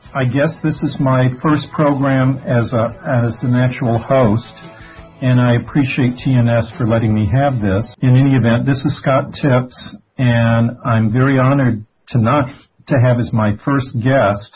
I guess this is my first program as an actual host, and I appreciate TNS for letting me have this. In any event, this is Scott Tipps, and I'm very honored to have as my first guest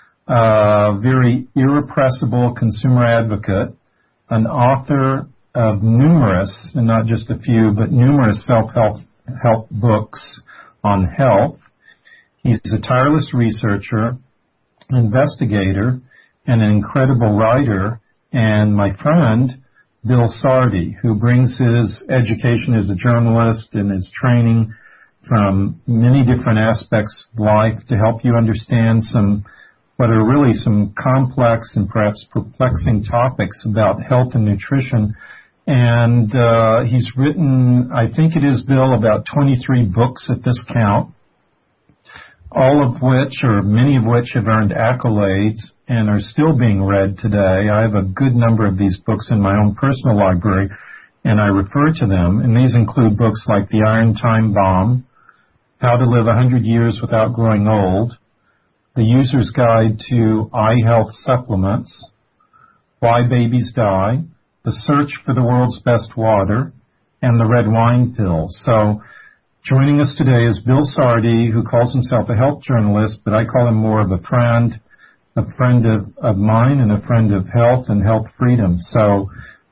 a very irrepressible consumer advocate, an author of numerous, and not just a few, but numerous self-help books on health. He's a tireless researcher, investigator, and an incredible writer, and my friend, Bill Sardi, who brings his education as a journalist and his training from many different aspects of life to help you understand what are really some complex and perhaps perplexing topics about health and nutrition. And he's written, I think it is, Bill, about 23 books at this count, all of which, or many of which, have earned accolades and are still being read today. I have a good number of these books in my own personal library, and I refer to them. And these include books like The Iron Time Bomb, How to Live 100 Years Without Growing Old, The User's Guide to Eye Health Supplements, Why Babies Die, The Search for the World's Best Water, and The Red Wine Pill. So joining us today is Bill Sardi, who calls himself a health journalist, but I call him more of a friend of mine and a friend of health and health freedom. So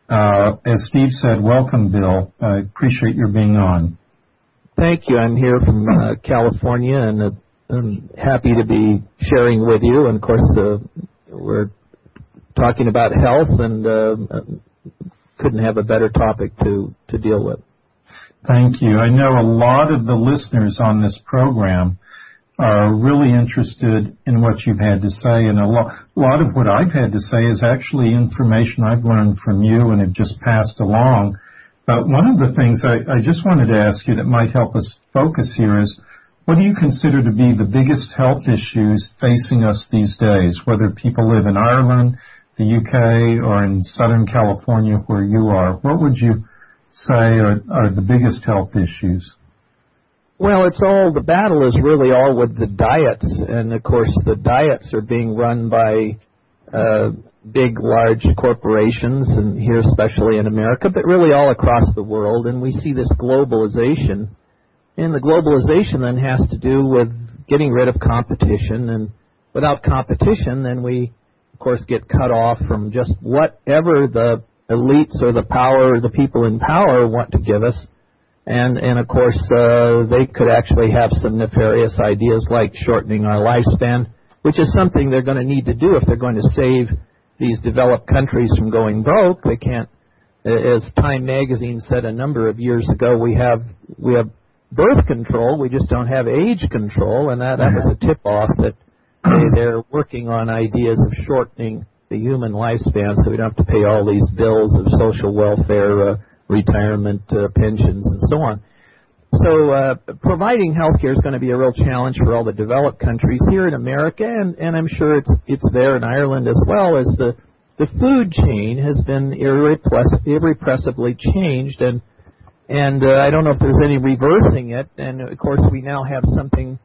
as Steve said, welcome, Bill. I appreciate your being on. Thank you. I'm here from California, and I'm happy to be sharing with you. And, of course, we're talking about health, and couldn't have a better topic to deal with. Thank you. I know a lot of the listeners on this program are really interested in what you've had to say, and a lot of what I've had to say is actually information I've learned from you and have just passed along. But one of the things I just wanted to ask you that might help us focus here is, what do you consider to be the biggest health issues facing us these days, whether people live in Ireland, the UK, or in Southern California where you are? What would you say are the biggest health issues? Well, the battle is really all with the diets, and of course the diets are being run by big, large corporations, and here especially in America, but really all across the world, and we see this globalization. And the globalization then has to do with getting rid of competition, and without competition, then we, of course, get cut off from just whatever the elites or the people in power want to give us. And of course, they could actually have some nefarious ideas like shortening our lifespan, which is something they're going to need to do if they're going to save these developed countries from going broke. They can't, as Time magazine said a number of years ago, we have birth control, we just don't have age control, and that was a tip-off that they're working on ideas of shortening the human lifespan so we don't have to pay all these bills of social welfare, retirement, pensions, and so on. So providing health care is going to be a real challenge for all the developed countries here in America, and I'm sure it's there in Ireland as well, as the food chain has been irrepressibly changed, and I don't know if there's any reversing it. And of course we now have something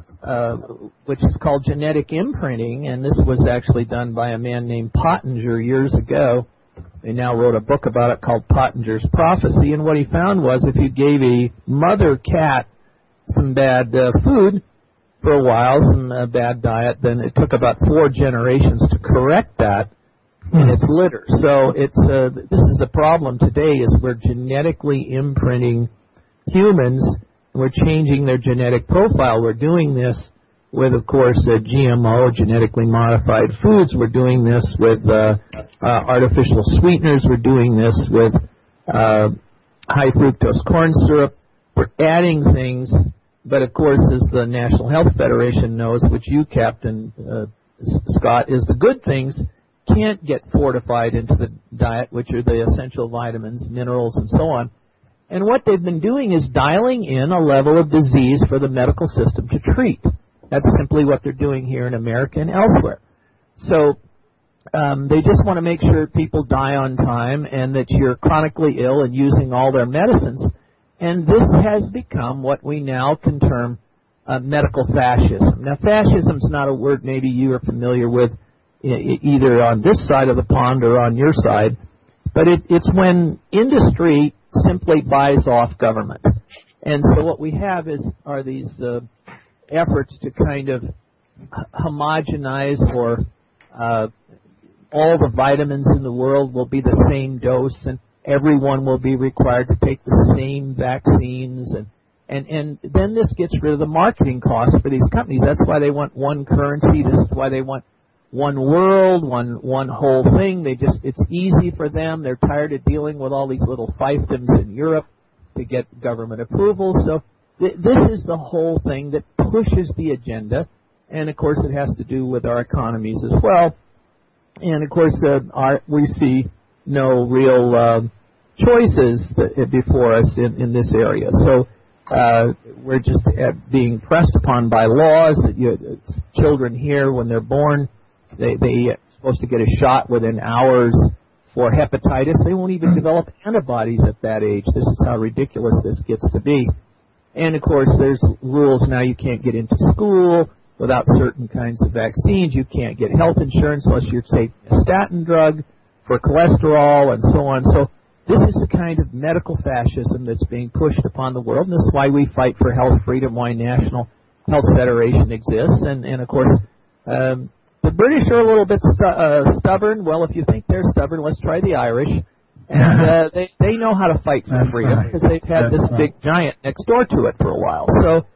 which is called genetic imprinting, and this was actually done by a man named Pottinger years ago. He now wrote a book about it called Pottinger's Prophecy, and what he found was if you gave a mother cat some bad food for a while, some bad diet, then it took about 4 generations to correct that in its litter. So this is the problem today, is we're genetically imprinting humans, and we're changing their genetic profile. We're doing this with, of course, GMO, genetically modified foods. We're doing this with artificial sweeteners. We're doing this with high fructose corn syrup. We're adding things, but of course, as the National Health Federation knows, which you, Captain Scott, is the good things can't get fortified into the diet, which are the essential vitamins, minerals, and so on. And what they've been doing is dialing in a level of disease for the medical system to treat. That's simply what they're doing here in America and elsewhere. So they just want to make sure people die on time and that you're chronically ill and using all their medicines. And this has become what we now can term medical fascism. Now, fascism is not a word maybe you are familiar with either on this side of the pond or on your side, but it's when industry simply buys off government. And so what we have are these efforts to kind of homogenize, or all the vitamins in the world will be the same dose, and everyone will be required to take the same vaccines, and then this gets rid of the marketing costs for these companies. That's why they want one currency. This is why they want one world, one whole thing. It's easy for them. They're tired of dealing with all these little fiefdoms in Europe to get government approval. So this is the whole thing that pushes the agenda, and of course it has to do with our economies as well. And of course we see no real choices before us in this area. So we're just being pressed upon by laws that children here, when they're born, they're supposed to get a shot within hours for hepatitis. They won't even develop antibodies at that age. This is how ridiculous this gets to be. And of course, there's rules now. You can't get into school without certain kinds of vaccines. You can't get health insurance unless you're taking a statin drug for cholesterol and so on. So this is the kind of medical fascism that's being pushed upon the world, and this is why we fight for health freedom, why National Health Federation exists. And of course, the British are a little bit stubborn. Well, if you think they're stubborn, let's try the Irish. And they know how to fight for freedom because they've had this big giant next door to it for a while. So,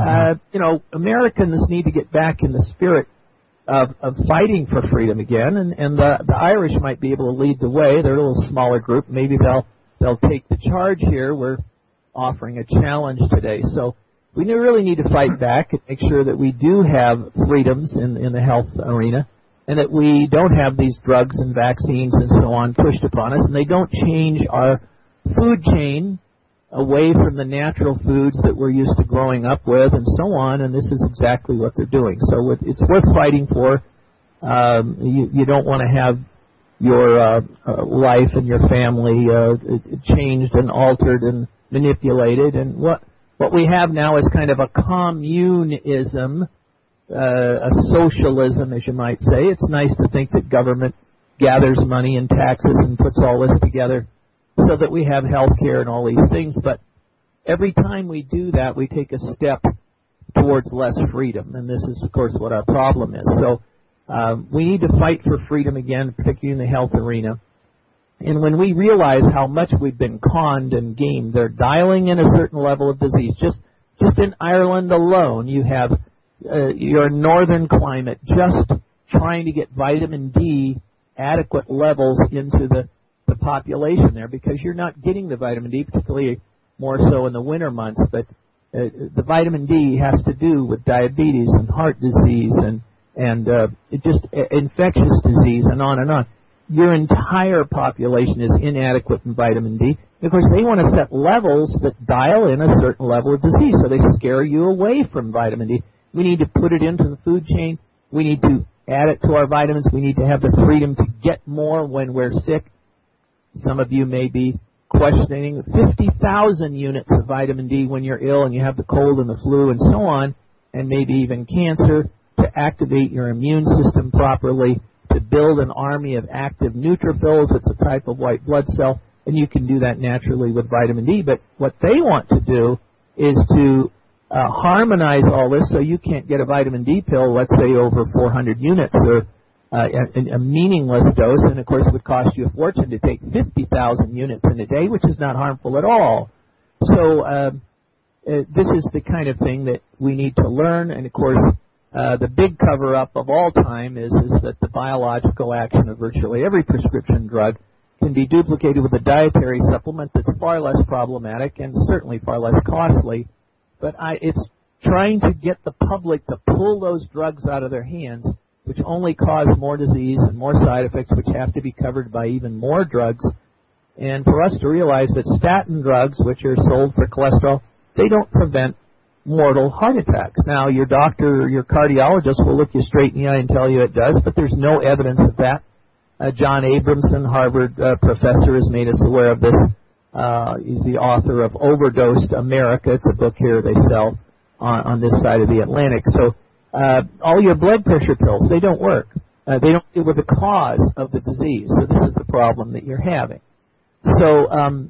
Americans need to get back in the spirit of fighting for freedom again, and the Irish might be able to lead the way. They're a little smaller group. Maybe they'll take the charge here. We're offering a challenge today. So we really need to fight back and make sure that we do have freedoms in the health arena, and that we don't have these drugs and vaccines and so on pushed upon us, and they don't change our food chain away from the natural foods that we're used to growing up with and so on, and this is exactly what they're doing. So it's worth fighting for. You don't want to have your life and your family changed and altered and manipulated, and what we have now is kind of a communism, a socialism, as you might say. It's nice to think that government gathers money and taxes and puts all this together so that we have health care and all these things. But every time we do that, we take a step towards less freedom. And this is, of course, what our problem is. So we need to fight for freedom again, particularly in the health arena. And when we realize how much we've been conned and gamed, they're dialing in a certain level of disease. Just in Ireland alone, you have your northern climate just trying to get vitamin D adequate levels into the population there, because you're not getting the vitamin D, particularly more so in the winter months. But the vitamin D has to do with diabetes and heart disease and just infectious disease and on and on. Your entire population is inadequate in vitamin D. And of course, they want to set levels that dial in a certain level of disease, so they scare you away from vitamin D. We need to put it into the food chain. We need to add it to our vitamins. We need to have the freedom to get more when we're sick. Some of you may be questioning 50,000 units of vitamin D when you're ill and you have the cold and the flu and so on, and maybe even cancer, to activate your immune system properly, to build an army of active neutrophils. It's a type of white blood cell, and you can do that naturally with vitamin D. But what they want to do is to harmonize all this so you can't get a vitamin D pill, let's say over 400 units, or a meaningless dose, and of course it would cost you a fortune to take 50,000 units in a day, which is not harmful at all. So this is the kind of thing that we need to learn, and of course the big cover-up of all time is that the biological action of virtually every prescription drug can be duplicated with a dietary supplement that's far less problematic and certainly far less costly. But it's trying to get the public to pull those drugs out of their hands, which only cause more disease and more side effects, which have to be covered by even more drugs. And for us to realize that statin drugs, which are sold for cholesterol, they don't prevent mortal heart attacks. Now, your doctor or your cardiologist will look you straight in the eye and tell you it does, but there's no evidence of that. John Abramson, Harvard professor, has made us aware of this. He's the author of Overdosed America. It's a book here they sell on this side of the Atlantic. So all your blood pressure pills, they don't work. They don't deal with the cause of the disease. So this is the problem that you're having. So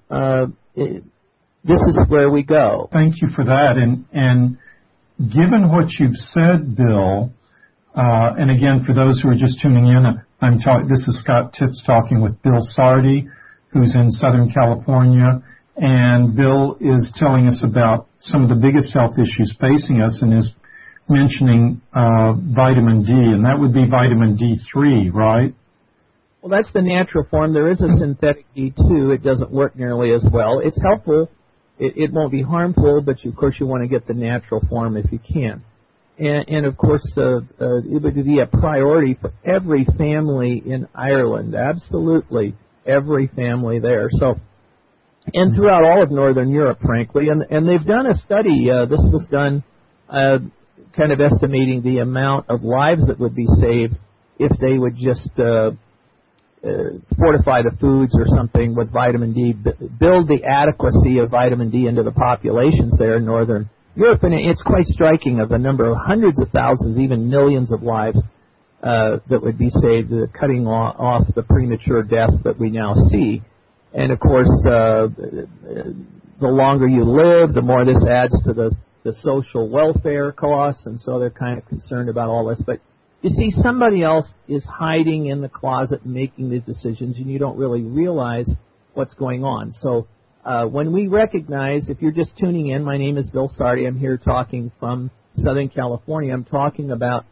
this is where we go. Thank you for that. And given what you've said, Bill, and again, for those who are just tuning in, this is Scott Tipps talking with Bill Sardi, who's in Southern California. And Bill is telling us about some of the biggest health issues facing us and is mentioning vitamin D, and that would be vitamin D3, right? Well, that's the natural form. There is a synthetic D2. It doesn't work nearly as well. It's helpful. It won't be harmful, but of course you want to get the natural form if you can. And of course, it would be a priority for every family in Ireland, absolutely every family there. So, and throughout all of Northern Europe, frankly. And they've done a study. This was done kind of estimating the amount of lives that would be saved if they would just fortify the foods or something with vitamin D, build the adequacy of vitamin D into the populations there in Northern Europe. And it's quite striking of the number of hundreds of thousands, even millions of lives that would be saved, cutting off the premature death that we now see. And, of course, the longer you live, the more this adds to the social welfare costs, and so they're kind of concerned about all this. But you see, somebody else is hiding in the closet making the decisions, and you don't really realize what's going on. So when we recognize, if you're just tuning in, my name is Bill Sardi. I'm here talking from Southern California. I'm talking about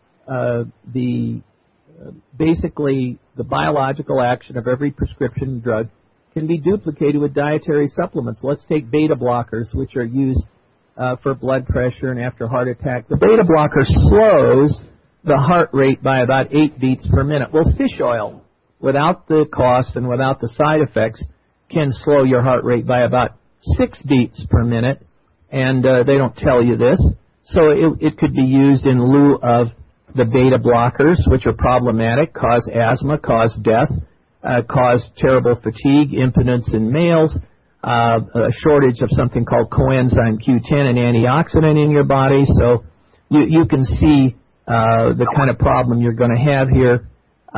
basically the biological action of every prescription drug can be duplicated with dietary supplements. Let's take beta blockers, which are used for blood pressure and after heart attack. The beta blocker slows the heart rate by about 8 beats per minute. Well, fish oil, without the cost and without the side effects, can slow your heart rate by about 6 beats per minute, and they don't tell you this. So it could be used in lieu of the beta blockers, which are problematic, cause asthma, cause death, cause terrible fatigue, impotence in males, a shortage of something called coenzyme Q10, an antioxidant in your body. So you can see the kind of problem you're going to have here.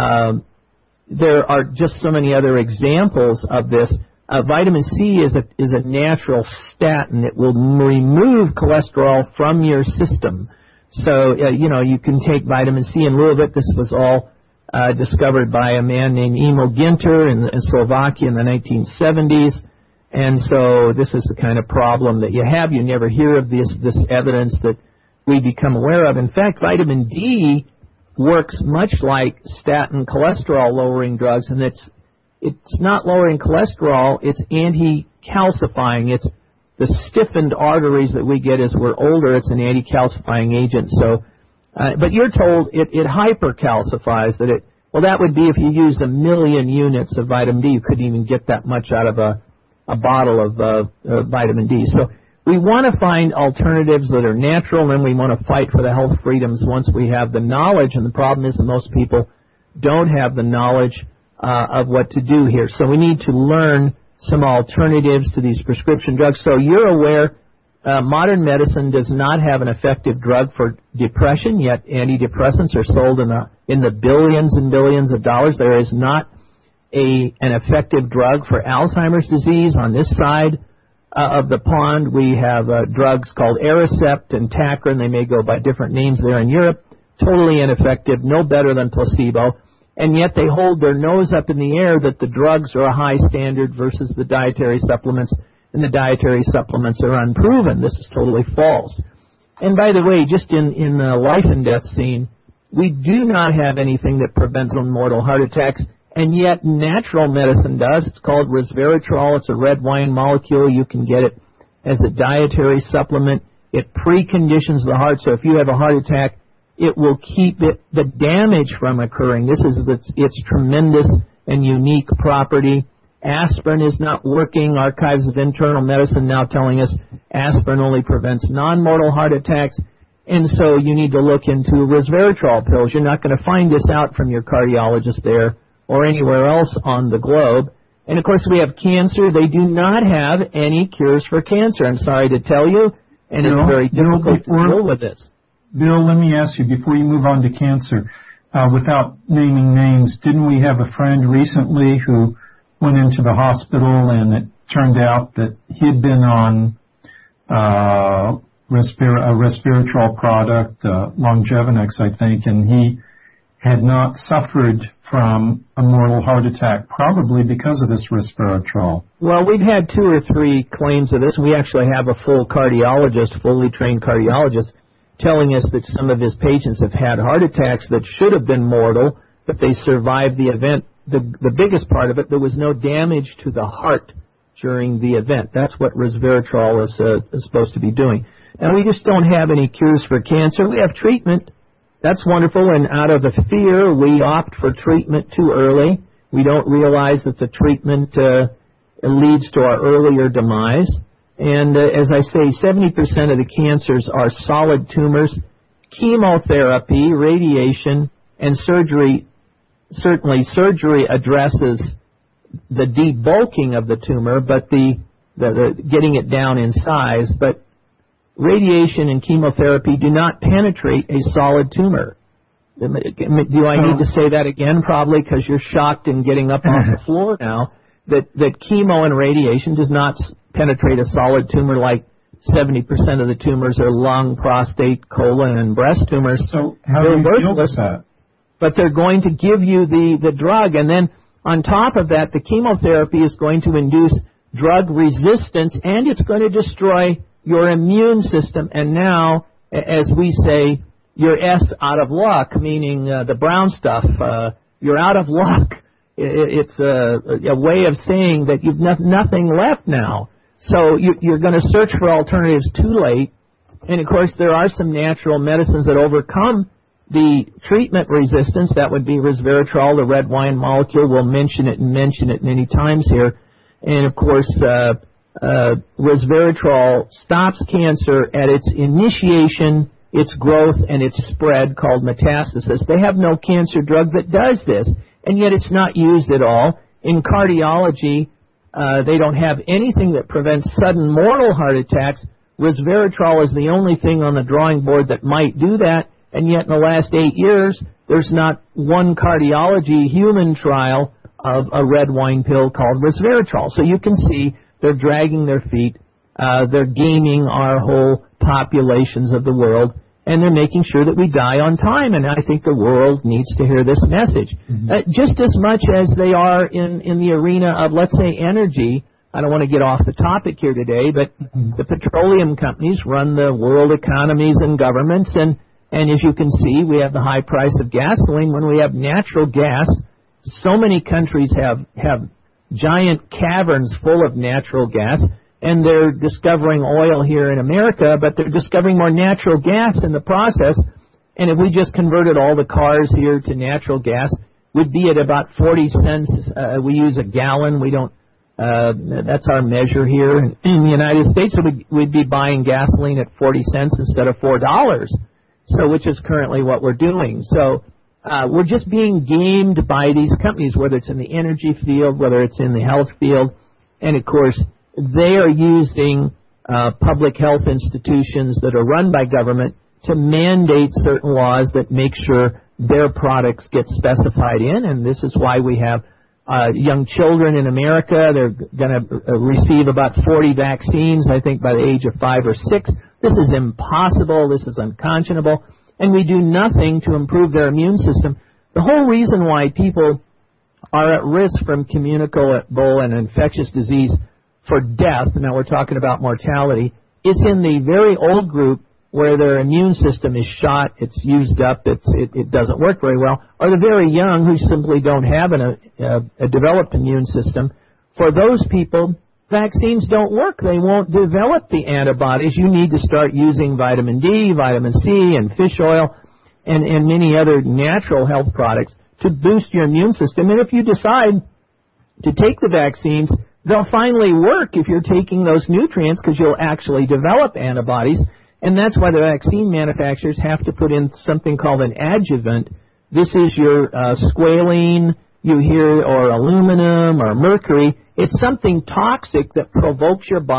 There are just so many other examples of this. Vitamin C is a natural statin. It will remove cholesterol from your system. So, you can take vitamin C in lieu of it. This was all discovered by a man named Emil Ginter in Slovakia in the 1970s. And so this is the kind of problem that you have. You never hear of this evidence that we become aware of. In fact, vitamin D works much like statin cholesterol-lowering drugs, and it's not lowering cholesterol, it's anti-calcifying. It's the stiffened arteries that we get as we're older. It's an anti-calcifying agent. So, but you're told it hypercalcifies. That would be if you used 1 million units of vitamin D. You couldn't even get that much out of a bottle of vitamin D. So we want to find alternatives that are natural, and we want to fight for the health freedoms once we have the knowledge. And the problem is that most people don't have the knowledge of what to do here. So we need to learn some alternatives to these prescription drugs. So you're aware modern medicine does not have an effective drug for depression, yet antidepressants are sold in the billions and billions of dollars. There is not an effective drug for Alzheimer's disease. On this side of the pond, we have drugs called Aricept and Tacrin. They may go by different names there in Europe. Totally ineffective, no better than placebo. And yet they hold their nose up in the air that the drugs are a high standard versus the dietary supplements, and the dietary supplements are unproven. This is totally false. And by the way, just in the life and death scene, we do not have anything that prevents mortal heart attacks, and yet natural medicine does. It's called resveratrol. It's a red wine molecule. You can get it as a dietary supplement. It preconditions the heart, so if you have a heart attack, it will keep the damage from occurring. This is its tremendous and unique property. Aspirin is not working. Archives of Internal Medicine now telling us aspirin only prevents non-mortal heart attacks. And so you need to look into resveratrol pills. You're not going to find this out from your cardiologist there or anywhere else on the globe. And, of course, we have cancer. They do not have any cures for cancer. I'm sorry to tell you. and it's very difficult to deal with this. Bill, let me ask you, before you move on to cancer, without naming names, didn't we have a friend recently who went into the hospital and it turned out that he had been on a resveratrol product, Longevinex, I think, and he had not suffered from a mortal heart attack, probably because of this resveratrol. Well, we've had 2 or 3 claims of this. We actually have a full cardiologist, fully trained cardiologist, telling us that some of his patients have had heart attacks that should have been mortal, but they survived the event. The biggest part of it, there was no damage to the heart during the event. That's what resveratrol is supposed to be doing. Now, we just don't have any cures for cancer. We have treatment. That's wonderful, and out of the fear, we opt for treatment too early. We don't realize that the treatment leads to our earlier demise. And as I say, 70% of the cancers are solid tumors. Chemotherapy, radiation, and surgery, certainly surgery addresses the debulking of the tumor, but the getting it down in size, but radiation and chemotherapy do not penetrate a solid tumor. Do I need to say that again? Probably, because you're shocked and getting up off the floor now, that chemo and radiation does not penetrate a solid tumor like 70% of the tumors are lung, prostate, colon, and breast tumors. So how do you deal with that? But they're going to give you the drug, and then on top of that, the chemotherapy is going to induce drug resistance, and it's going to destroy your immune system. And now, as we say, you're out of luck, meaning the brown stuff. You're out of luck. It's a way of saying that you've nothing left now. So you're going to search for alternatives too late. And, of course, there are some natural medicines that overcome the treatment resistance. That would be resveratrol, the red wine molecule. We'll mention it many times here. And, of course, resveratrol stops cancer at its initiation, its growth, and its spread, called metastasis. They have no cancer drug that does this, and yet it's not used at all. In cardiology, they don't have anything that prevents sudden mortal heart attacks. Resveratrol is the only thing on the drawing board that might do that, and yet in the last 8 years, there's not one cardiology human trial of a red wine pill called resveratrol. So you can see they're dragging their feet. They're gaming our whole populations of the world, and they're making sure that we die on time. And I think the world needs to hear this message. Just as much as they are in the arena of, let's say, energy. I don't want to get off the topic here today, but the petroleum companies run the world economies and governments, and as you can see, we have the high price of gasoline. When we have natural gas, so many countries have giant caverns full of natural gas, and they're discovering oil here in America, but they're discovering more natural gas in the process. And if we just converted all the cars here to natural gas, we'd be at about 40 cents. We use a gallon. We don't. That's our measure here in the United States. So we'd be buying gasoline at 40 cents instead of $4. So, which is currently what we're doing. So we're just being gamed by these companies, whether it's in the energy field, whether it's in the health field, and of course they are using public health institutions that are run by government to mandate certain laws that make sure their products get specified in, and this is why we have young children in America. They're going to receive about 40 vaccines, I think, by the age of 5 or 6. This is impossible. This is unconscionable. And we do nothing to improve their immune system. The whole reason why people are at risk from communicable and infectious disease for death, now we're talking about mortality, is in the very old group where their immune system is shot, it's used up, it doesn't work very well, or the very young who simply don't have a developed immune system. For those people, vaccines don't work. They won't develop the antibodies. You need to start using vitamin D, vitamin C, and fish oil, and many other natural health products to boost your immune system. And if you decide to take the vaccines, they'll finally work if you're taking those nutrients, because you'll actually develop antibodies. And that's why the vaccine manufacturers have to put in something called an adjuvant. This is your squalene, you hear, or aluminum or mercury. It's something toxic that provokes your body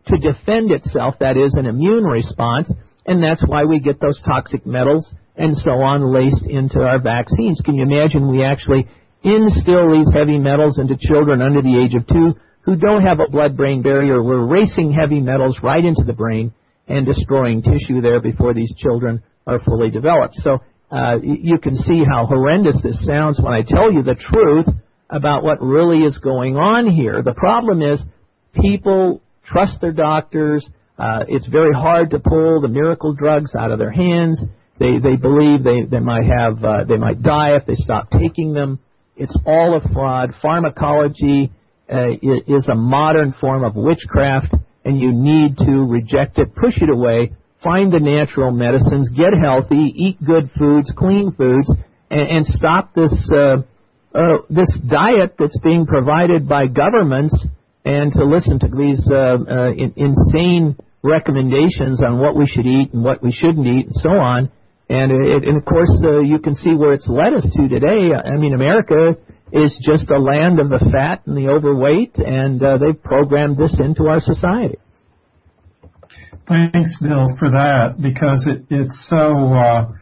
to defend itself, that is, an immune response, and that's why we get those toxic metals and so on laced into our vaccines. Can you imagine we actually instill these heavy metals into children under the age of 2 who don't have a blood-brain barrier? We're racing heavy metals right into the brain and destroying tissue there before these children are fully developed. So you can see how horrendous this sounds when I tell you the truth about what really is going on here. The problem is people trust their doctors. It's very hard to pull the miracle drugs out of their hands. They believe they might die if they stop taking them. It's all a fraud. Pharmacology is a modern form of witchcraft, and you need to reject it, push it away, find the natural medicines, get healthy, eat good foods, clean foods, and stop this diet that's being provided by governments, and to listen to these insane recommendations on what we should eat and what we shouldn't eat and so on. And of course, you can see where it's led us to today. I mean, America is just a land of the fat and the overweight, and they've programmed this into our society. Thanks, Bill, for that, because it's so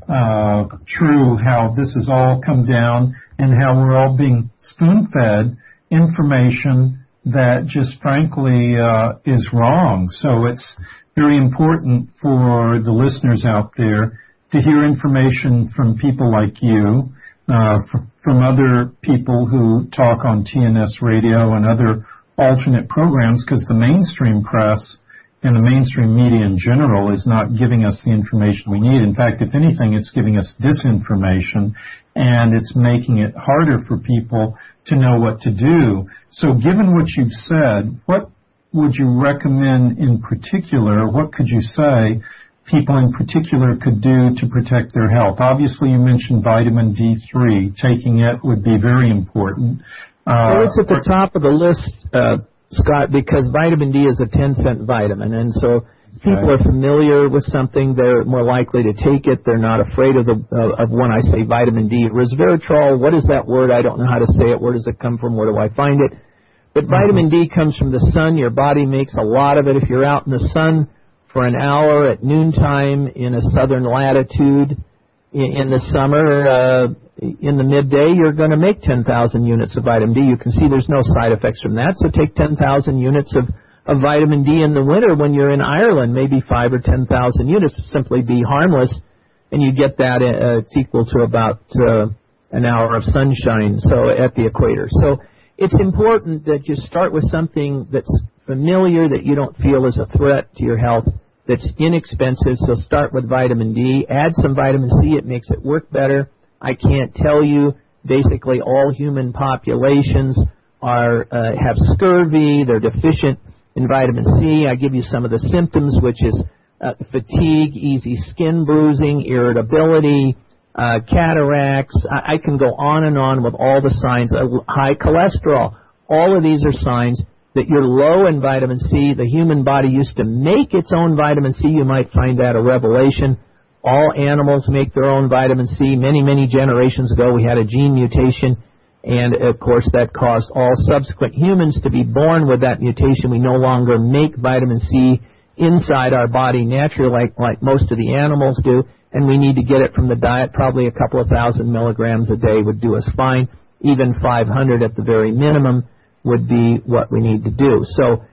true how this has all come down and how we're all being spoon-fed information that just frankly is wrong. So it's very important for the listeners out there to hear information from people like you, from other people who talk on TNS Radio and other alternate programs, because the mainstream press and the mainstream media in general is not giving us the information we need. In fact, if anything, it's giving us disinformation, and it's making it harder for people to know what to do. So given what you've said, what would you recommend in particular, what could you say people in particular could do to protect their health? Obviously, you mentioned vitamin D3. Taking it would be very important. Well, it's at the top of the list, Scott, because vitamin D is a 10-cent vitamin, and so people are familiar with something, they're more likely to take it. They're not afraid of when I say vitamin D. Resveratrol, what is that word? I don't know how to say it. Where does it come from? Where do I find it? But vitamin D comes from the sun. Your body makes a lot of it. If you're out in the sun for an hour at noontime in a southern latitude in the summer, in the midday, you're going to make 10,000 units of vitamin D. You can see there's no side effects from that. So take 10,000 units of vitamin D in the winter. When you're in Ireland, maybe 5,000 or 10,000 units, simply be harmless, and you get that. It's equal to about an hour of sunshine, so at the equator. So it's important that you start with something that's familiar, that you don't feel is a threat to your health, that's inexpensive. So start with vitamin D. Add some vitamin C. It makes it work better. I can't tell you, basically all human populations have scurvy. They're deficient in vitamin C. I give you some of the symptoms, which is fatigue, easy skin bruising, irritability, cataracts. I can go on and on with all the signs. High cholesterol. All of these are signs that you're low in vitamin C. The human body used to make its own vitamin C. You might find that a revelation. All animals make their own vitamin C. Many, many generations ago, we had a gene mutation, and, of course, that caused all subsequent humans to be born with that mutation. We no longer make vitamin C inside our body naturally like most of the animals do, and we need to get it from the diet. Probably a couple of thousand milligrams a day would do us fine. Even 500 at the very minimum would be what we need to do. So,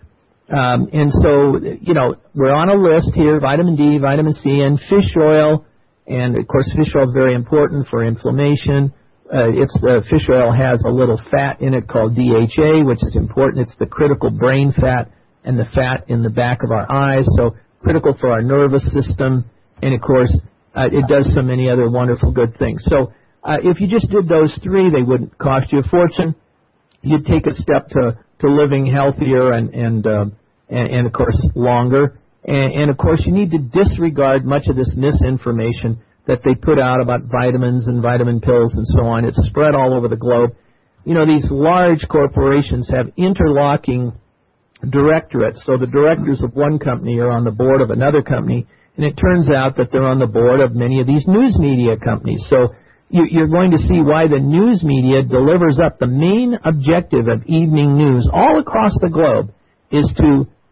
we're on a list here: vitamin D, vitamin C, and fish oil. And, of course, fish oil is very important for inflammation. Fish oil has a little fat in it called DHA, which is important. It's the critical brain fat and the fat in the back of our eyes, so critical for our nervous system. And, of course, it does so many other wonderful good things. So if you just did those three, they wouldn't cost you a fortune. You'd take a step to living healthier and of course, longer. And, of course, you need to disregard much of this misinformation that they put out about vitamins and vitamin pills and so on. It's spread all over the globe. You know, these large corporations have interlocking directorates. So the directors of one company are on the board of another company, and it turns out that they're on the board of many of these news media companies. So you're going to see why the news media delivers up the main objective of evening news all across the globe is to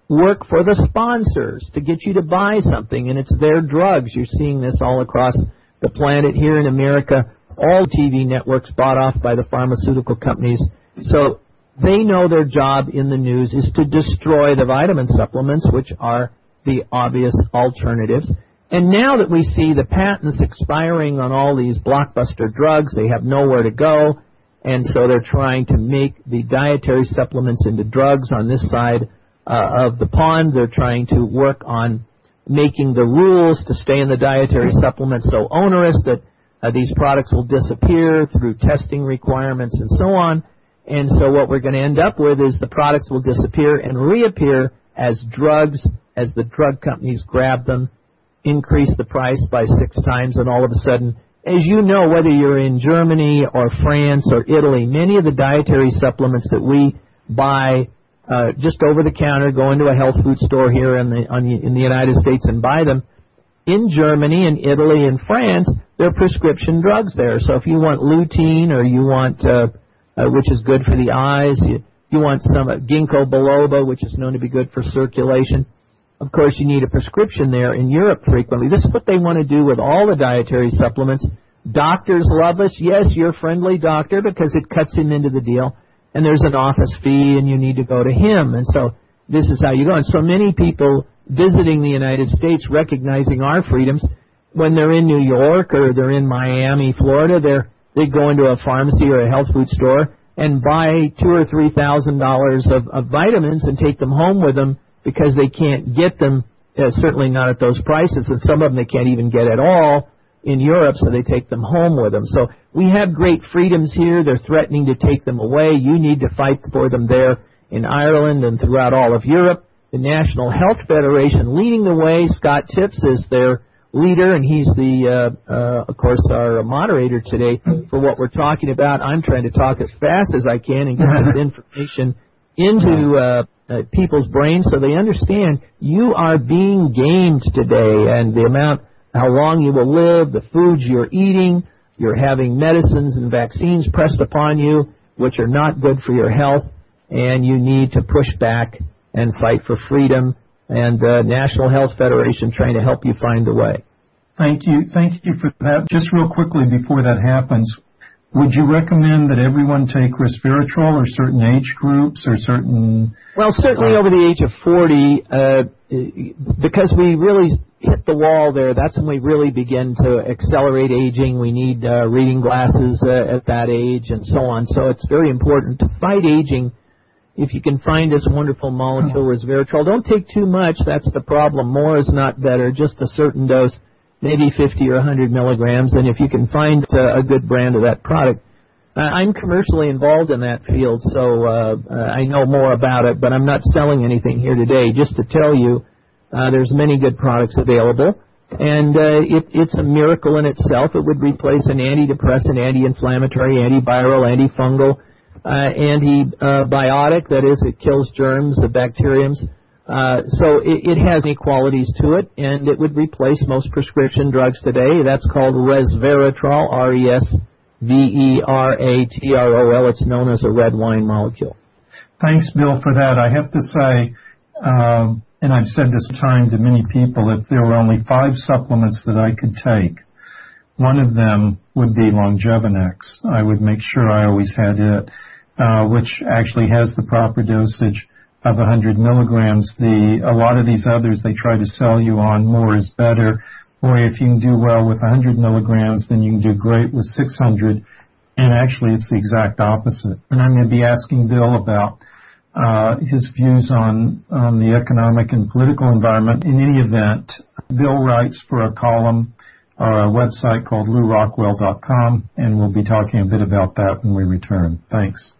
work for the sponsors to get you to buy something, and it's their drugs. You're seeing this all across the planet. Here in America, all TV networks bought off by the pharmaceutical companies. So they know their job in the news is to destroy the vitamin supplements, which are the obvious alternatives. And now that we see the patents expiring on all these blockbuster drugs, they have nowhere to go, and so they're trying to make the dietary supplements into drugs on this side of the pond. They're trying to work on making the rules to stay in the dietary supplements so onerous that these products will disappear through testing requirements and so on. And so what we're going to end up with is the products will disappear and reappear as drugs as the drug companies grab them, increase the price by 6 times, and all of a sudden, as you know, whether you're in Germany or France or Italy, many of the dietary supplements that we buy just over the counter, go into a health food store here in the United States and buy them, in Germany and Italy and France, they're prescription drugs there. So if you want lutein or you want, which is good for the eyes, you want some ginkgo biloba, which is known to be good for circulation. Of course, you need a prescription there in Europe frequently. This is what they want to do with all the dietary supplements. Doctors love us. Yes, you're a friendly doctor because it cuts him into the deal. And there's an office fee, and you need to go to him. And so this is how you go. And so many people visiting the United States, recognizing our freedoms, when they're in New York or they're in Miami, Florida, they go into a pharmacy or a health food store and buy $2,000 or $3,000 of vitamins and take them home with them because they can't get them, certainly not at those prices, and some of them they can't even get at all in Europe, so they take them home with them. So we have great freedoms here. They're threatening to take them away. You need to fight for them there in Ireland and throughout all of Europe. The National Health Federation leading the way. Scott Tipps is their leader, and he's of course, our moderator today for what we're talking about. I'm trying to talk as fast as I can and get this information into people's brains so they understand you are being gamed today, and the amount, how long you will live, the foods you're eating, you're having medicines and vaccines pressed upon you, which are not good for your health, and you need to push back and fight for freedom, and National Health Federation trying to help you find the way. Thank you for that. Just real quickly before that happens, would you recommend that everyone take resveratrol, or certain age groups, or certain... Well, certainly over the age of 40, because we really hit the wall there, that's when we really begin to accelerate aging. We need reading glasses at that age and so on. So it's very important to fight aging. If you can find this wonderful molecule, resveratrol, don't take too much. That's the problem. More is not better. Just a certain dose, maybe 50 or 100 milligrams. And if you can find a good brand of that product. I'm commercially involved in that field, so I know more about it, but I'm not selling anything here today. Just to tell you, there's many good products available, and it's a miracle in itself. It would replace an antidepressant, anti-inflammatory, antiviral, antifungal, antibiotic. That is, it kills germs, the bacteriums. So it has any qualities to it, and it would replace most prescription drugs today. That's called resveratrol, resveratrol. It's known as a red wine molecule. Thanks, Bill, for that. I have to say, and I've said this time to many people, if there were only 5 supplements that I could take, one of them would be Longevinex. I would make sure I always had it, which actually has the proper dosage of 100 milligrams. A lot of these others, they try to sell you on more is better. Boy, if you can do well with 100 milligrams, then you can do great with 600. And actually, it's the exact opposite. And I'm going to be asking Bill about his views on the economic and political environment. In any event, Bill writes for a column or a website called LouRockwell.com, and we'll be talking a bit about that when we return. Thanks.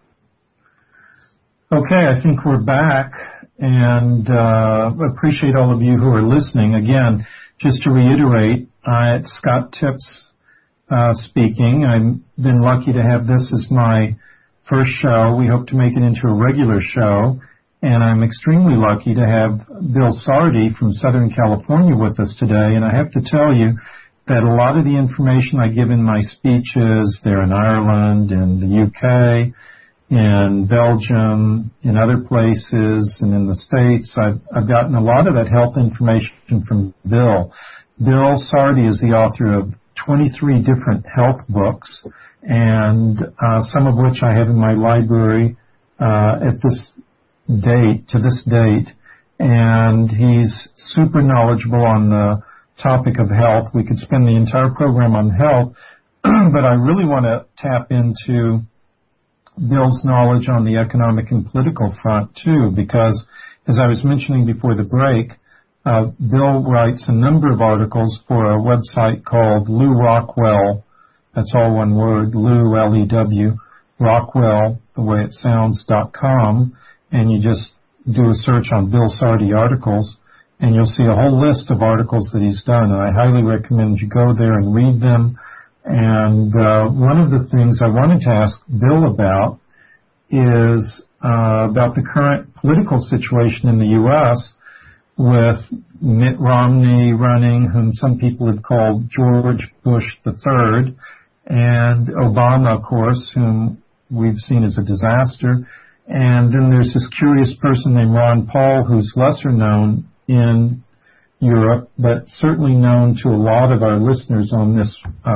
Okay, I think we're back, and appreciate all of you who are listening. Again, just to reiterate, it's Scott Tipps speaking. I've been lucky to have this as my first show. We hope to make it into a regular show, and I'm extremely lucky to have Bill Sardi from Southern California with us today. And I have to tell you that a lot of the information I give in my speeches there in Ireland and the UK in Belgium, in other places, and in the States. I've gotten a lot of that health information from Bill. Bill Sardi is the author of 23 different health books, and some of which I have in my library to this date, and he's super knowledgeable on the topic of health. We could spend the entire program on health, but I really want to tap into Bill's knowledge on the economic and political front too, because as I was mentioning before the break, Bill writes a number of articles for a website called Lew Rockwell. That's all one word, Lew, L-E-W, Rockwell, the way it sounds, .com, and you just do a search on Bill Sardi articles, and you'll see a whole list of articles that he's done, and I highly recommend you go there and read them. And one of the things I wanted to ask Bill about is about the current political situation in the U.S., with Mitt Romney running, whom some people have called George Bush III, and Obama, of course, whom we've seen as a disaster. And then there's this curious person named Ron Paul, who's lesser known in Europe, but certainly known to a lot of our listeners on this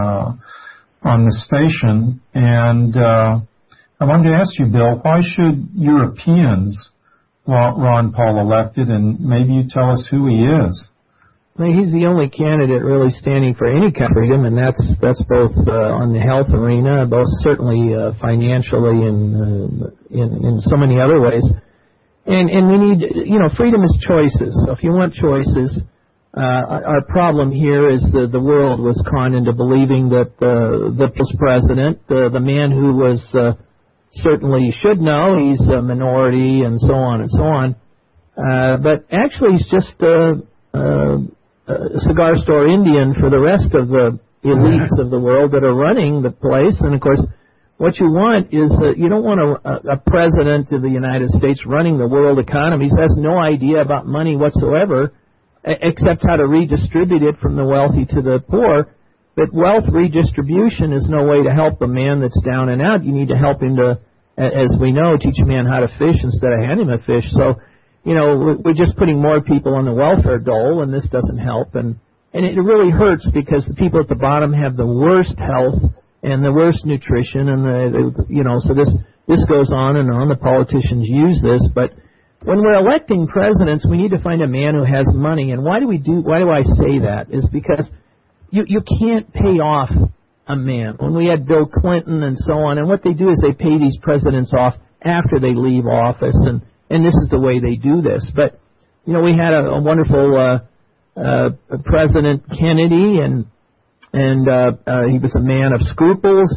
station. And I wanted to ask you, Bill, why should Europeans want Ron Paul elected, and maybe you tell us who he is. Well, he's the only candidate really standing for any kind of freedom, and that's both on the health arena, both certainly financially and in so many other ways. And we need, freedom is choices. So if you want choices, our problem here is the world was conned into believing that the president, the man who was certainly should know, he's a minority and so on and so on. But actually he's just a cigar store Indian for the rest of the elites of the world that are running the place. And of course, what you want is you don't want a president of the United States running the world economy who has no idea about money whatsoever, except how to redistribute it from the wealthy to the poor. But wealth redistribution is no way to help a man that's down and out. You need to help him to, as we know, teach a man how to fish instead of hand him a fish. So, we're just putting more people on the welfare dole, and this doesn't help. And it really hurts because the people at the bottom have the worst health and the worst nutrition, and so this goes on and on. The politicians use this, but when we're electing presidents, we need to find a man who has money. And why do I say that? Is because you can't pay off a man. When we had Bill Clinton and so on, and what they do is they pay these presidents off after they leave office, and this is the way they do this. But, we had a wonderful President Kennedy, and he was a man of scruples,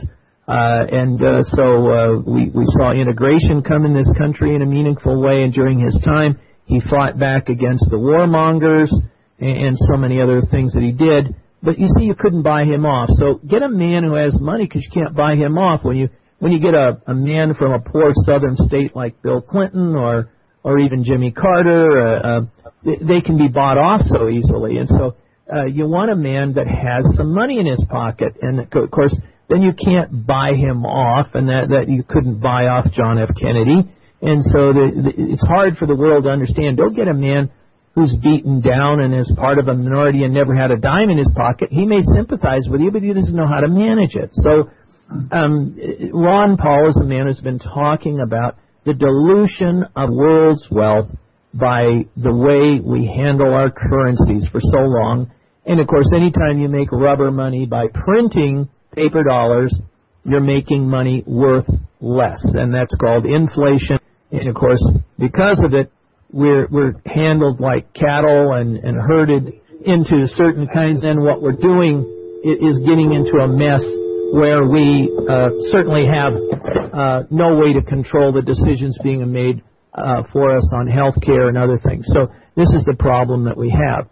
so we saw integration come in this country in a meaningful way, and during his time, he fought back against the warmongers and so many other things that he did. But you see, you couldn't buy him off. So get a man who has money, because you can't buy him off. When you get a man from a poor southern state like Bill Clinton or even Jimmy Carter, they can be bought off so easily. And so you want a man that has some money in his pocket. And of course, then you can't buy him off, and that you couldn't buy off John F. Kennedy. And so it's hard for the world to understand. Don't get a man who's beaten down and is part of a minority and never had a dime in his pocket. He may sympathize with you, but he doesn't know how to manage it. So Ron Paul is a man who's been talking about the dilution of world's wealth by the way we handle our currencies for so long. And, of course, anytime you make rubber money by printing paper dollars, you're making money worth less, and that's called inflation. And, of course, because of it, we're handled like cattle and herded into certain kinds, and what we're doing is getting into a mess where we certainly have no way to control the decisions being made for us on health care and other things. So this is the problem that we have.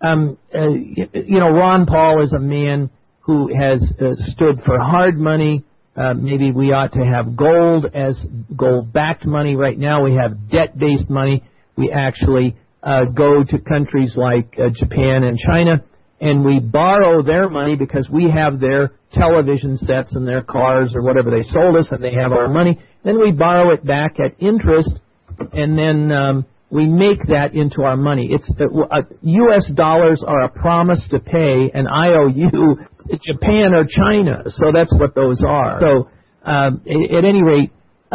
Ron Paul is a man who has stood for hard money. Maybe we ought to have gold as gold-backed money. Right now we have debt-based money. We actually go to countries like Japan and China and we borrow their money because we have their television sets and their cars or whatever they sold us, and they have our money. Then we borrow it back at interest, and then we make that into our money. It's U.S. dollars are a promise to pay an IOU to Japan or China, so that's what those are. So at any rate,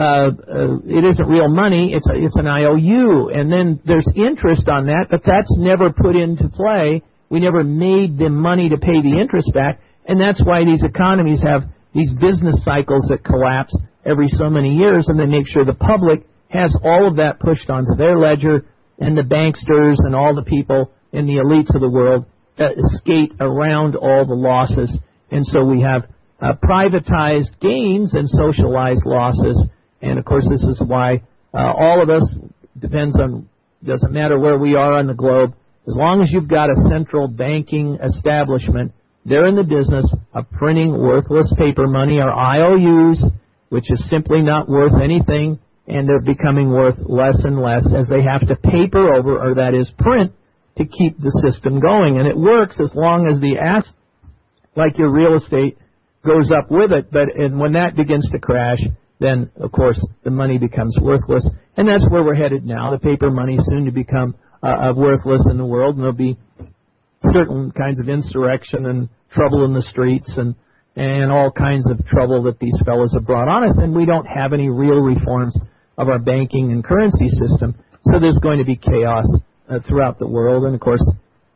it isn't real money. It's an IOU, and then there's interest on that, but that's never put into play. We never made the money to pay the interest back, and that's why these economies have these business cycles that collapse every so many years, and they make sure the public has all of that pushed onto their ledger, and the banksters and all the people in the elites of the world skate around all the losses. And so we have privatized gains and socialized losses. And, of course, this is why all of us, doesn't matter where we are on the globe, as long as you've got a central banking establishment, they're in the business of printing worthless paper money, or IOUs, which is simply not worth anything, and they're becoming worth less and less as they have to paper over, or that is print, to keep the system going. And it works as long as the asset, like your real estate, goes up with it. And when that begins to crash, then, of course, the money becomes worthless. And that's where we're headed now. The paper money is soon to become worthless in the world, and there'll be certain kinds of insurrection and trouble in the streets and all kinds of trouble that these fellows have brought on us. And we don't have any real reforms of our banking and currency system. So there's going to be chaos throughout the world. And, of course,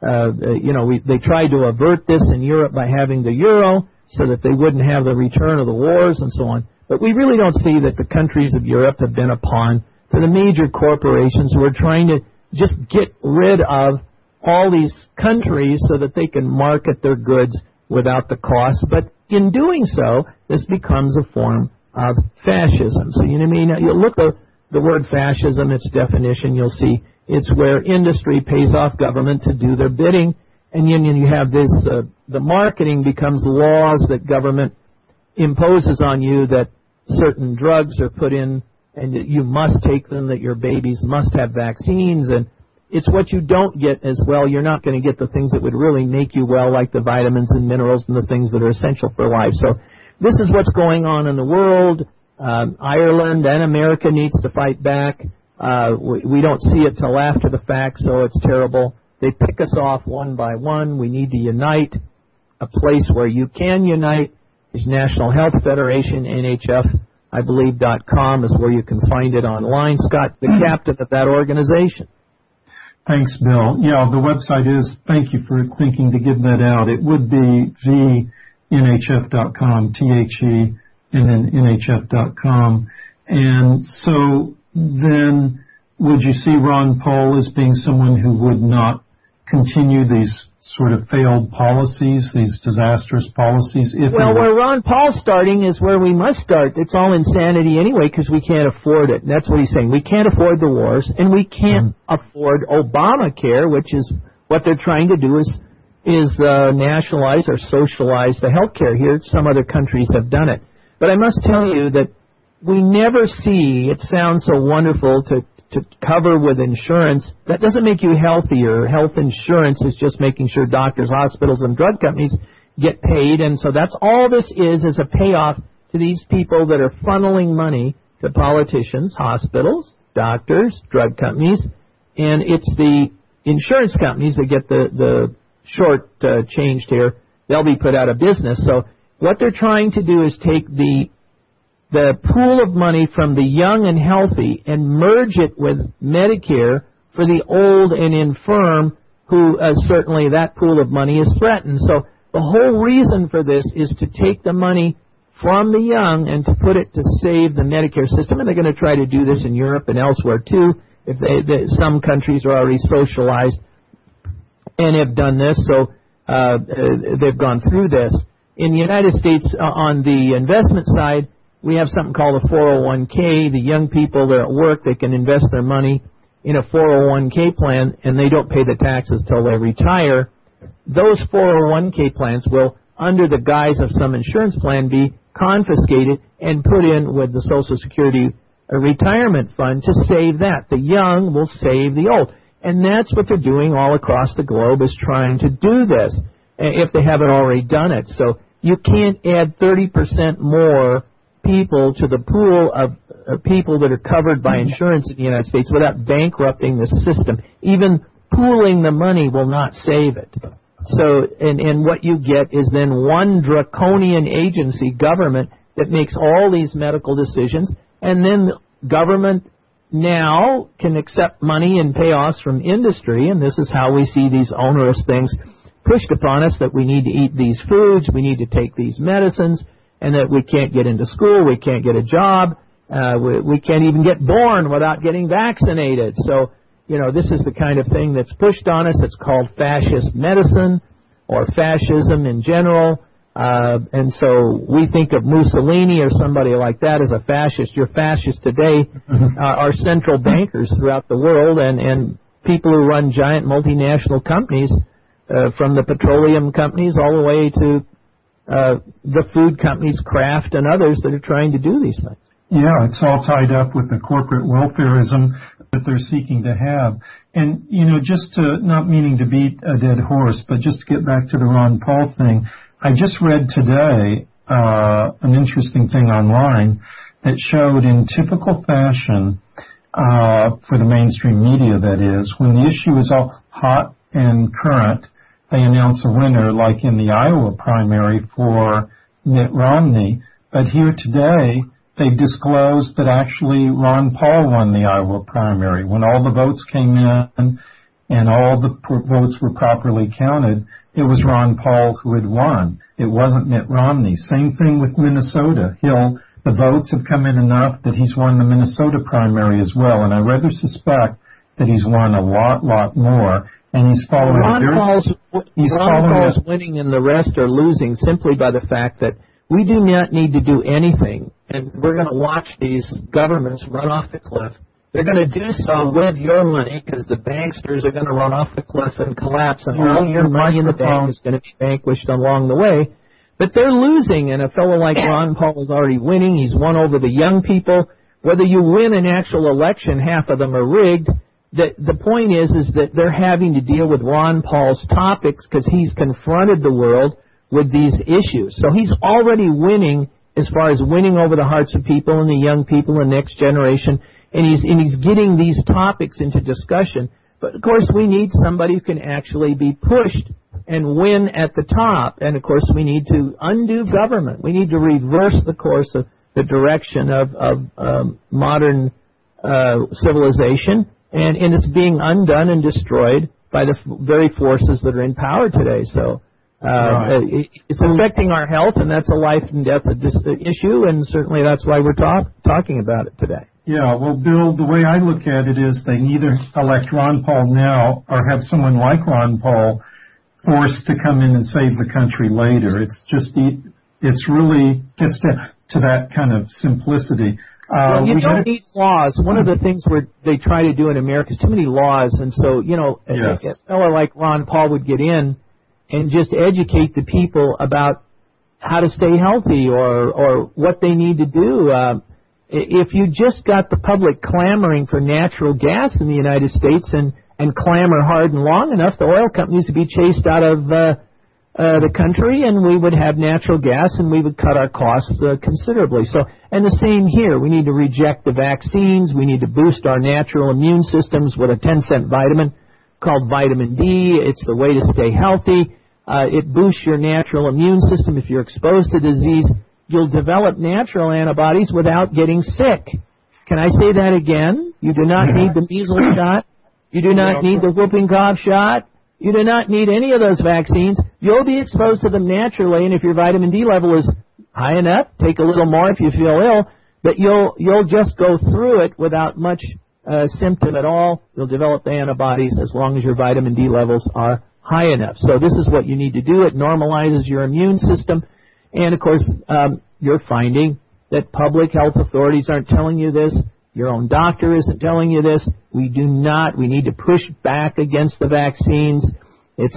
they tried to avert this in Europe by having the euro so that they wouldn't have the return of the wars and so on. But we really don't see that the countries of Europe have been a pawn to the major corporations who are trying to just get rid of all these countries so that they can market their goods without the cost. But in doing so, this becomes a form of fascism. So, you look at the word fascism, its definition, you'll see it's where industry pays off government to do their bidding. And you have this, the marketing becomes laws that government imposes on you, that certain drugs are put in and that you must take them, that your babies must have vaccines. And it's what you don't get as well. You're not going to get the things that would really make you well, like the vitamins and minerals and the things that are essential for life. So this is what's going on in the world. Ireland and America needs to fight back. We don't see it till after the fact, so it's terrible. They pick us off one by one. We need to unite. A place where you can unite is National Health Federation, NHF, I believe, .com is where you can find it online. Scott, the captain of that organization. Thanks, Bill. Yeah, the website is, thank you for thinking to give that out. It would be thenhf.com, THE, and then nhf.com. And so then would you see Ron Paul as being someone who would not continue these sort of failed policies, these disastrous policies? Well, where Ron Paul's starting is where we must start. It's all insanity anyway because we can't afford it. And that's what he's saying. We can't afford the wars, and we can't afford Obamacare, which is what they're trying to do is nationalize or socialize the health care here. Some other countries have done it. But I must tell you that we never see, it sounds so wonderful to cover with insurance. That doesn't make you healthier. Health insurance is just making sure doctors, hospitals, and drug companies get paid. And so that's all this is a payoff to these people that are funneling money to politicians, hospitals, doctors, drug companies. And it's the insurance companies that get the short changed here. They'll be put out of business. So what they're trying to do is take the pool of money from the young and healthy and merge it with Medicare for the old and infirm, who certainly that pool of money is threatened. So the whole reason for this is to take the money from the young and to put it to save the Medicare system. And they're going to try to do this in Europe and elsewhere too. If some countries are already socialized and have done this, so they've gone through this. In the United States, on the investment side, we have something called a 401k. The young people, they're at work, they can invest their money in a 401k plan, and they don't pay the taxes till they retire. Those 401k plans will, under the guise of some insurance plan, be confiscated and put in with the Social Security retirement fund to save that. The young will save the old. And that's what they're doing all across the globe, is trying to do this. if they haven't already done it. So you can't add 30% more people to the pool of people that are covered by insurance in the United States without bankrupting the system. Even pooling the money will not save it. So, and what you get is then one draconian agency, government, that makes all these medical decisions, and then government now can accept money and payoffs from industry, and this is how we see these onerous things pushed upon us, that we need to eat these foods, we need to take these medicines, and that we can't get into school, we can't get a job, we can't even get born without getting vaccinated. So, this is the kind of thing that's pushed on us. It's called fascist medicine or fascism in general. And so we think of Mussolini or somebody like that as a fascist. Your fascists today are central bankers throughout the world and people who run giant multinational companies, from the petroleum companies all the way to the food companies, Kraft and others that are trying to do these things. Yeah, it's all tied up with the corporate welfareism that they're seeking to have. And, just to, not meaning to beat a dead horse, but just to get back to the Ron Paul thing, I just read today an interesting thing online that showed in typical fashion, for the mainstream media that is, when the issue is all hot and current, they announce a winner, like in the Iowa primary for Mitt Romney. But here today, they disclosed that actually Ron Paul won the Iowa primary. When all the votes came in and all the votes were properly counted, it was Ron Paul who had won. It wasn't Mitt Romney. Same thing with Minnesota. The votes have come in enough that he's won the Minnesota primary as well. And I rather suspect that he's won a lot more. And he's following Ron Paul's winning and the rest are losing simply by the fact that we do not need to do anything. And we're going to watch these governments run off the cliff. They're going to do so with your money because the banksters are going to run off the cliff and collapse, and all your money in the bank is going to be vanquished along the way. But they're losing, and a fellow like Ron Paul is already winning. He's won over the young people. Whether you win an actual election, half of them are rigged. The point is that they're having to deal with Ron Paul's topics because he's confronted the world with these issues. So he's already winning as far as winning over the hearts of people and the young people and next generation, and he's getting these topics into discussion. But, of course, we need somebody who can actually be pushed and win at the top. And, of course, we need to undo government. We need to reverse the course of the direction of modern civilization, and it's being undone and destroyed by the very forces that are in power today. So it's affecting our health, and that's a life and death issue, and certainly that's why we're talking about it today. Yeah, well, Bill, the way I look at it is they neither elect Ron Paul now or have someone like Ron Paul forced to come in and save the country later. It's really gets to that kind of simplicity. Well, you don't need laws. One of the things they try to do in America is too many laws, and so, a fellow like Ron Paul would get in and just educate the people about how to stay healthy or what they need to do. If you just got the public clamoring for natural gas in the United States and clamor hard and long enough, the oil companies would be chased out of the country, and we would have natural gas, and we would cut our costs considerably. So, and the same here. We need to reject the vaccines. We need to boost our natural immune systems with a 10-cent vitamin called vitamin D. It's the way to stay healthy. It boosts your natural immune system. If you're exposed to disease, you'll develop natural antibodies without getting sick. Can I say that again? You do not need the measles shot. You do not need the whooping cough shot. You do not need any of those vaccines. You'll be exposed to them naturally, and if your vitamin D level is high enough, take a little more if you feel ill, but you'll just go through it without much symptom at all. You'll develop the antibodies as long as your vitamin D levels are high enough. So this is what you need to do. It normalizes your immune system. And, of course, you're finding that public health authorities aren't telling you this. Your own doctor isn't telling you this. We need to push back against the vaccines. They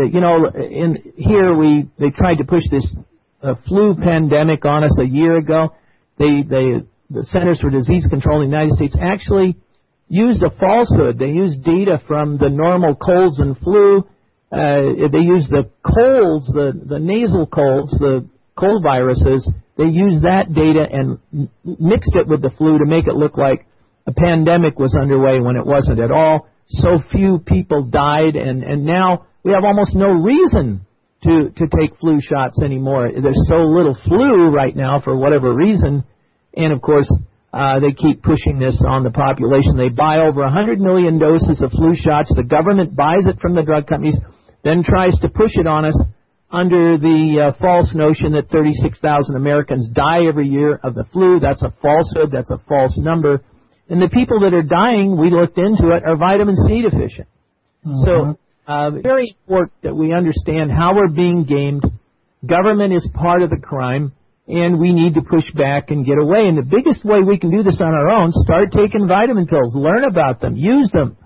tried to push this flu pandemic on us a year ago. The Centers for Disease Control in the United States actually used a falsehood. They used data from the normal colds and flu They use the colds, the nasal colds, the cold viruses. They used that data and mixed it with the flu to make it look like a pandemic was underway when it wasn't at all. So few people died, and now we have almost no reason to take flu shots anymore. There's so little flu right now for whatever reason, and of course they keep pushing this on the population. They buy over 100 million doses of flu shots. The government buys it from the drug companies, then tries to push it on us under the false notion that 36,000 Americans die every year of the flu. That's a falsehood. That's a false number. And the people that are dying, we looked into it, are vitamin C deficient. Mm-hmm. So very important that we understand how we're being gamed. Government is part of the crime, and we need to push back and get away. And the biggest way we can do this on our own, start taking vitamin pills, learn about them, use them.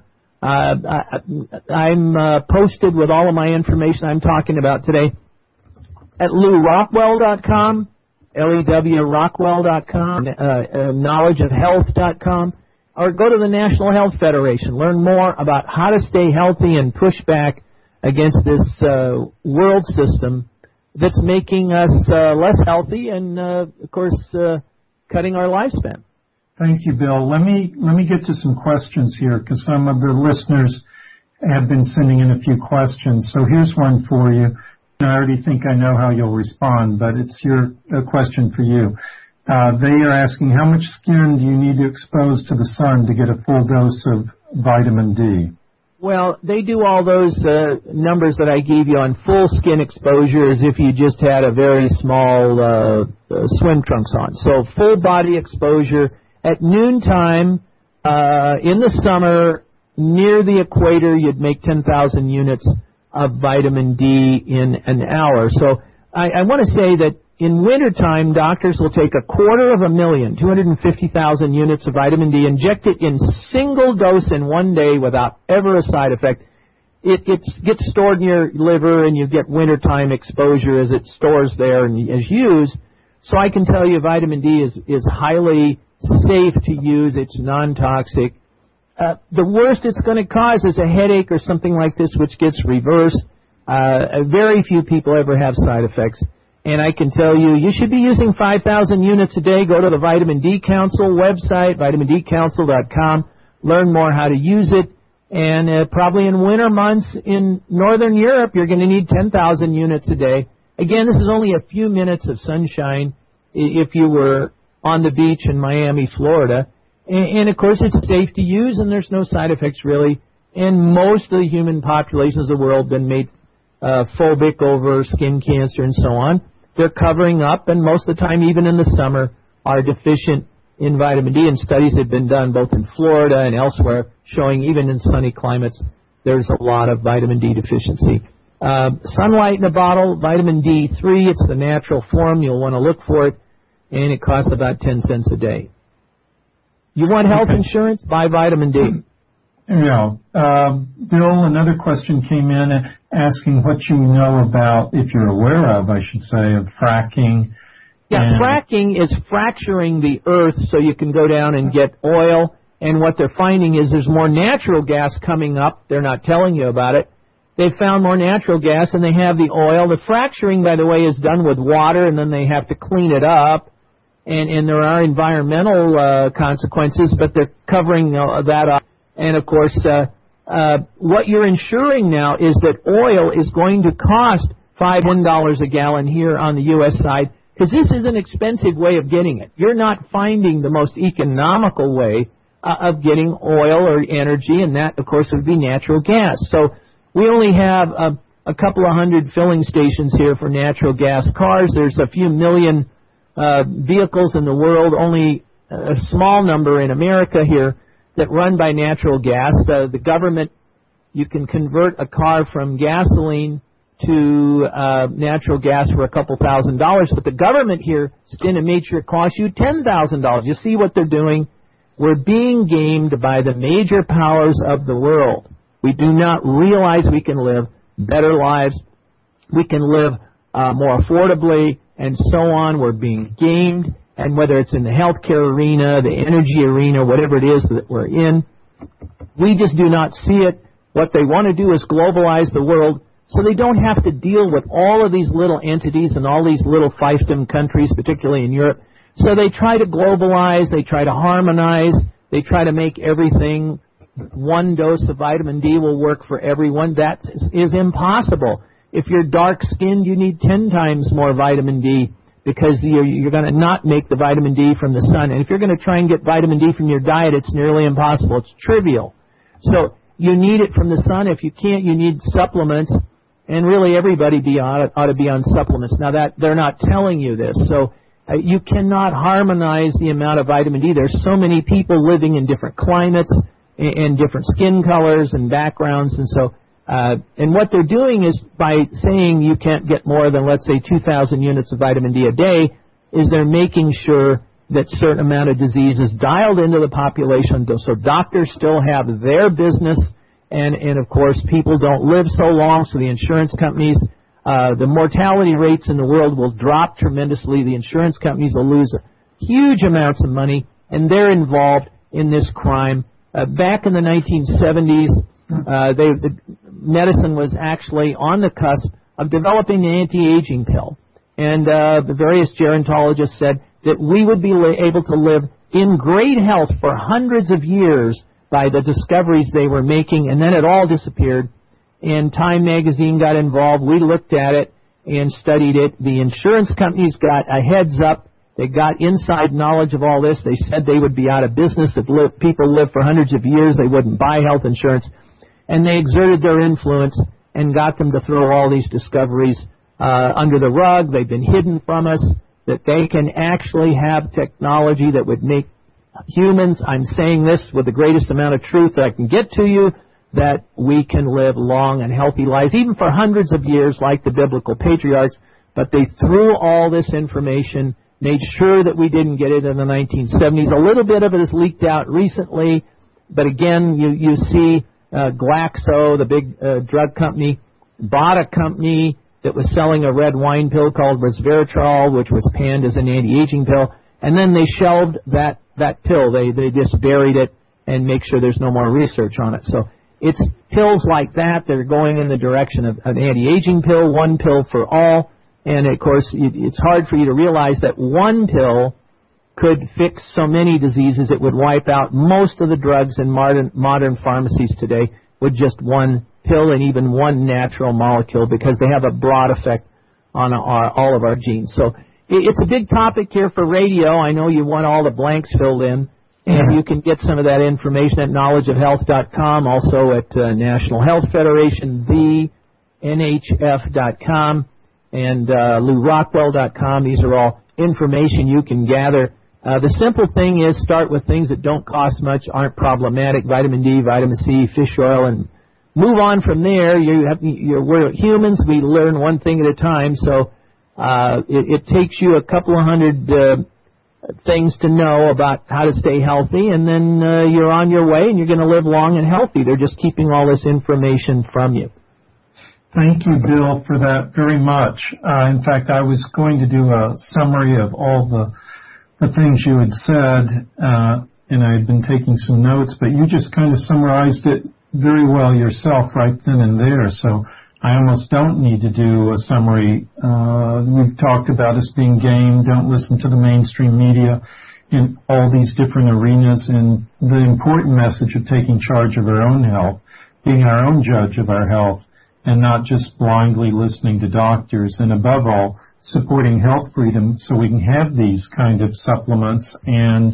I'm posted with all of my information I'm talking about today at LewRockwell.com, LEWRockwell.com, knowledgeofhealth.com, or go to the National Health Federation. Learn more about how to stay healthy and push back against this world system that's making us less healthy and, of course, cutting our lifespan. Thank you, Bill. Let me get to some questions here because some of the listeners have been sending in a few questions. So here's one for you. I already think I know how you'll respond, but it's a question for you. They are asking, how much skin do you need to expose to the sun to get a full dose of vitamin D? Well, they do all those numbers that I gave you on full skin exposure as if you just had a very small swim trunks on. So full body exposure at noontime in the summer near the equator, you'd make 10,000 units of vitamin D in an hour. So I want to say that in wintertime, doctors will take 250,000, 250,000 units of vitamin D, inject it in single dose in one day without ever a side effect. It gets stored in your liver, and you get wintertime exposure as it stores there and is used. So I can tell you vitamin D is highly safe to use. It's non-toxic. The worst it's going to cause is a headache or something like this, which gets reversed. Very few people ever have side effects. And I can tell you, you should be using 5,000 units a day. Go to the Vitamin D Council website, vitamindcouncil.com. Learn more how to use it. And probably in winter months in Northern Europe, you're going to need 10,000 units a day. Again, this is only a few minutes of sunshine if you were on the beach in Miami, Florida. And of course, it's safe to use, and there's no side effects, really. And most of the human populations of the world have been made phobic over skin cancer and so on. They're covering up, and most of the time, even in the summer, are deficient in vitamin D. And studies have been done both in Florida and elsewhere showing even in sunny climates, there's a lot of vitamin D deficiency. Sunlight in a bottle, vitamin D3, it's the natural form. You'll want to look for it, and it costs about 10 cents a day. You want health insurance? Buy vitamin D. Yeah. Bill, another question came in asking what you know about, if you're aware of, I should say, of fracking. Yeah, fracking is fracturing the earth so you can go down and get oil. And what they're finding is there's more natural gas coming up. They're not telling you about it. They found more natural gas, and they have the oil. The fracturing, by the way, is done with water, and then they have to clean it up. And there are environmental consequences, but they're covering that up. And, of course, what you're ensuring now is that oil is going to cost $5 a gallon here on the U.S. side, because this is an expensive way of getting it. You're not finding the most economical way of getting oil or energy, and that, of course, would be natural gas. So we only have a couple of hundred filling stations here for natural gas cars. There's a few million vehicles in the world, only a small number in America here that run by natural gas. The government, you can convert a car from gasoline to natural gas for a couple $1,000, but the government here estimates it costs you $10,000. You see what they're doing? We're being gamed by the major powers of the world. We do not realize we can live better lives. We can live more affordably, and so on. We're being gamed, and whether it's in the healthcare arena, the energy arena, whatever it is that we're in, we just do not see it. What they want to do is globalize the world So they don't have to deal with all of these little entities and all these little fiefdom countries, particularly in Europe. So they try to globalize, they try to harmonize, they try to make everything, one dose of vitamin D will work for everyone. That is impossible. If you're dark-skinned, you need 10 times more vitamin D because you're going to not make the vitamin D from the sun. And if you're going to try and get vitamin D from your diet, it's nearly impossible. It's trivial. So you need it from the sun. If you can't, you need supplements. And really everybody ought to be on supplements. Now, that they're not telling you this. So you cannot harmonize the amount of vitamin D. There's so many people living in different climates and different skin colors and backgrounds. And so and what they're doing is by saying you can't get more than, let's say, 2,000 units of vitamin D a day, is they're making sure that certain amount of disease is dialed into the population. So doctors still have their business. And of course, people don't live so long, so the insurance companies, the mortality rates in the world will drop tremendously. The insurance companies will lose huge amounts of money, and they're involved in this crime. Back in the 1970s, medicine was actually on the cusp of developing an anti-aging pill. And the various gerontologists said that we would be able to live in great health for hundreds of years by the discoveries they were making, and then it all disappeared. And Time magazine got involved. We looked at it and studied it. The insurance companies got a heads up. They got inside knowledge of all this. They said they would be out of business if people lived for hundreds of years. They wouldn't buy health insurance. And they exerted their influence and got them to throw all these discoveries under the rug. They've been hidden from us, that they can actually have technology that would make humans, I'm saying this with the greatest amount of truth that I can get to you, that we can live long and healthy lives, even for hundreds of years like the biblical patriarchs. But they threw all this information, made sure that we didn't get it in the 1970s. A little bit of it has leaked out recently, but again, you see Glaxo, the big drug company, bought a company that was selling a red wine pill called resveratrol, which was panned as an anti-aging pill, and then they shelved that pill. They just buried it and make sure there's no more research on it. So it's pills like that that are going in the direction of an anti-aging pill, one pill for all. And, of course, it's hard for you to realize that one pill could fix so many diseases it would wipe out most of the drugs in modern pharmacies today with just one pill and even one natural molecule, because they have a broad effect on all of our genes. So it's a big topic here for radio. I know you want all the blanks filled in, and you can get some of that information at knowledgeofhealth.com, also at National Health Federation, NHF.com, and LouRockwell.com. These are all information you can gather. The simple thing is start with things that don't cost much, aren't problematic, vitamin D, vitamin C, fish oil, and move on from there. We're humans. We learn one thing at a time, so it takes you a couple of hundred things to know about how to stay healthy, and then you're on your way, and you're going to live long and healthy. They're just keeping all this information from you. Thank you, Bill, for that very much. In fact, I was going to do a summary of all the things you had said, and I had been taking some notes, but you just kind of summarized it very well yourself right then and there, so I almost don't need to do a summary. We've talked about us being game, don't listen to the mainstream media in all these different arenas, and the important message of taking charge of our own health, being our own judge of our health, and not just blindly listening to doctors, and above all, supporting health freedom so we can have these kind of supplements and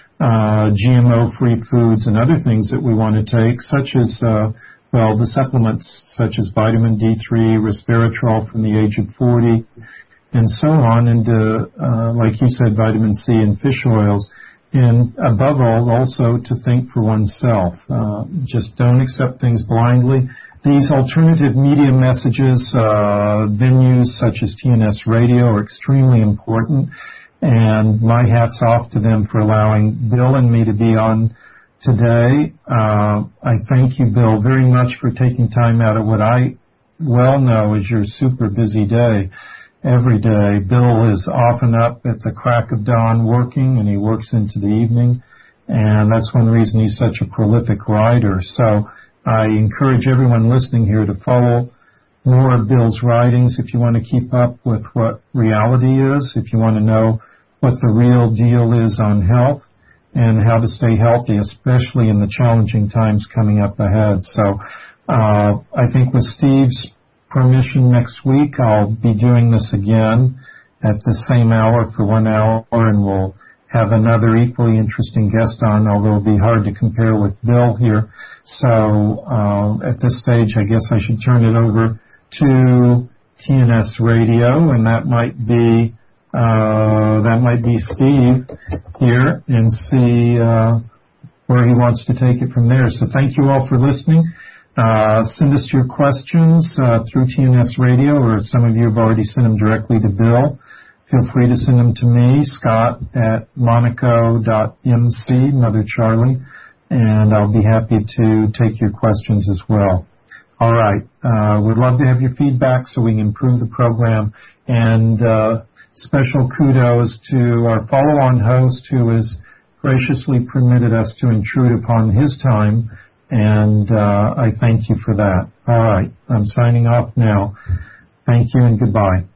GMO-free foods and other things that we want to take, such as, the supplements such as vitamin D3, resveratrol from the age of 40, and so on, and like you said, vitamin C and fish oils. And above all, also to think for oneself. Just don't accept things blindly. These alternative media messages, venues such as TNS Radio are extremely important, and my hat's off to them for allowing Bill and me to be on today. I thank you, Bill, very much for taking time out of what I well know is your super busy day every day. Bill is often up at the crack of dawn working, and he works into the evening, and that's one reason he's such a prolific writer. So I encourage everyone listening here to follow more of Bill's writings if you want to keep up with what reality is, if you want to know what the real deal is on health and how to stay healthy, especially in the challenging times coming up ahead. So I think with Steve's permission next week, I'll be doing this again at the same hour for 1 hour, and we'll have another equally interesting guest on, although it'll be hard to compare with Bill here. So at this stage, I guess I should turn it over to TNS Radio, and that might be Steve here, and see where he wants to take it from there. So thank you all for listening. Send us your questions through TNS Radio, or some of you have already sent them directly to Bill. Feel free to send them to me, Scott at monaco.mc, Mother Charlie, and I'll be happy to take your questions as well. All right. We'd love to have your feedback so we can improve the program. And special kudos to our follow-on host who has graciously permitted us to intrude upon his time, and I thank you for that. All right. I'm signing off now. Thank you and goodbye.